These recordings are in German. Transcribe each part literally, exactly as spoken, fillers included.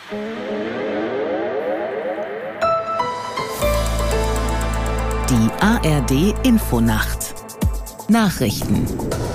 Die A R D-Infonacht. Nachrichten.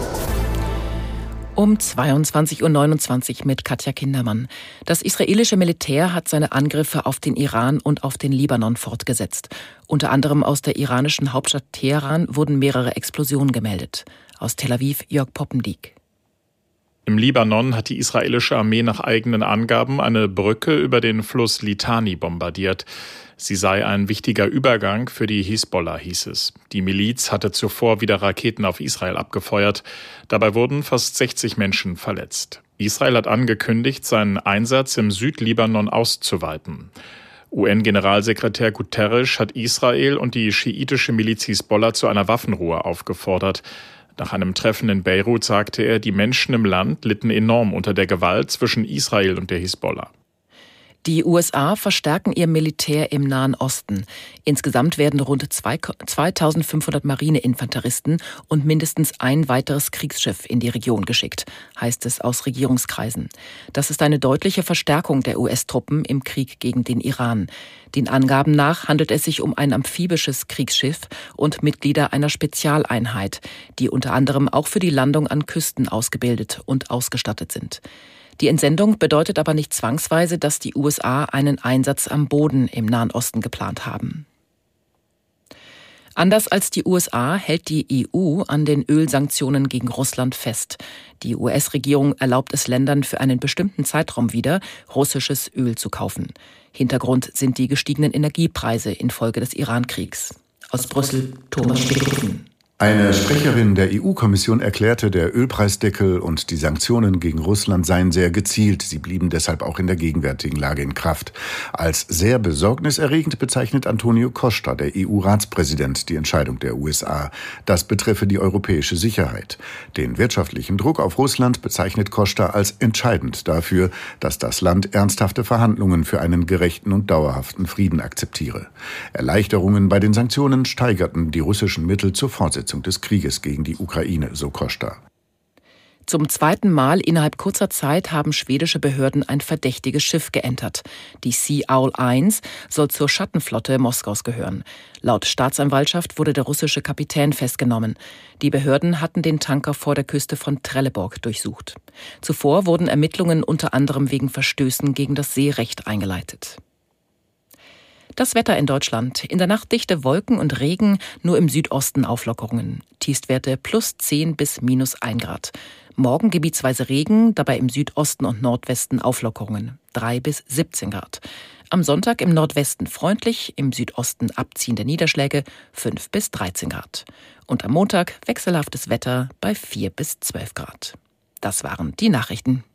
Um zweiundzwanzig Uhr neunundzwanzig mit Katja Kindermann. Das israelische Militär hat seine Angriffe auf den Iran und auf den Libanon fortgesetzt. Unter anderem aus der iranischen Hauptstadt Teheran wurden mehrere Explosionen gemeldet. Aus Tel Aviv Jörg Poppendiek. Im Libanon hat die israelische Armee nach eigenen Angaben eine Brücke über den Fluss Litani bombardiert. Sie sei ein wichtiger Übergang für die Hisbollah, hieß es. Die Miliz hatte zuvor wieder Raketen auf Israel abgefeuert. Dabei wurden fast sechzig Menschen verletzt. Israel hat angekündigt, seinen Einsatz im Südlibanon auszuweiten. U N-Generalsekretär Guterres hat Israel und die schiitische Miliz Hisbollah zu einer Waffenruhe aufgefordert. Nach einem Treffen in Beirut sagte er, die Menschen im Land litten enorm unter der Gewalt zwischen Israel und der Hisbollah. Die U S A verstärken ihr Militär im Nahen Osten. Insgesamt werden rund zweitausendfünfhundert Marineinfanteristen und mindestens ein weiteres Kriegsschiff in die Region geschickt, heißt es aus Regierungskreisen. Das ist eine deutliche Verstärkung der U S-Truppen im Krieg gegen den Iran. Den Angaben nach handelt es sich um ein amphibisches Kriegsschiff und Mitglieder einer Spezialeinheit, die unter anderem auch für die Landung an Küsten ausgebildet und ausgestattet sind. Die Entsendung bedeutet aber nicht zwangsweise, dass die U S A einen Einsatz am Boden im Nahen Osten geplant haben. Anders als die U S A hält die E U an den Ölsanktionen gegen Russland fest. Die U S-Regierung erlaubt es Ländern für einen bestimmten Zeitraum wieder, russisches Öl zu kaufen. Hintergrund sind die gestiegenen Energiepreise infolge des Iran-Kriegs. Aus Brüssel Thomas Spitzen. Eine Sprecherin der E U-Kommission erklärte, der Ölpreisdeckel und die Sanktionen gegen Russland seien sehr gezielt. Sie blieben deshalb auch in der gegenwärtigen Lage in Kraft. Als sehr besorgniserregend bezeichnet Antonio Costa, der E U-Ratspräsident, die Entscheidung der U S A. Das betreffe die europäische Sicherheit. Den wirtschaftlichen Druck auf Russland bezeichnet Costa als entscheidend dafür, dass das Land ernsthafte Verhandlungen für einen gerechten und dauerhaften Frieden akzeptiere. Erleichterungen bei den Sanktionen steigerten die russischen Mittel zur Fortsetzung des Krieges gegen die Ukraine, so Costa. Zum zweiten Mal innerhalb kurzer Zeit haben schwedische Behörden ein verdächtiges Schiff geentert. Die Sea Owl eins soll zur Schattenflotte Moskaus gehören. Laut Staatsanwaltschaft wurde der russische Kapitän festgenommen. Die Behörden hatten den Tanker vor der Küste von Trelleborg durchsucht. Zuvor wurden Ermittlungen unter anderem wegen Verstößen gegen das Seerecht eingeleitet. Das Wetter in Deutschland. In der Nacht dichte Wolken und Regen, nur im Südosten Auflockerungen. Tiefstwerte plus zehn bis minus ein Grad. Morgen gebietsweise Regen, dabei im Südosten und Nordwesten Auflockerungen. drei bis siebzehn Grad. Am Sonntag im Nordwesten freundlich, im Südosten abziehende Niederschläge, fünf bis dreizehn Grad. Und am Montag wechselhaftes Wetter bei vier bis zwölf Grad. Das waren die Nachrichten.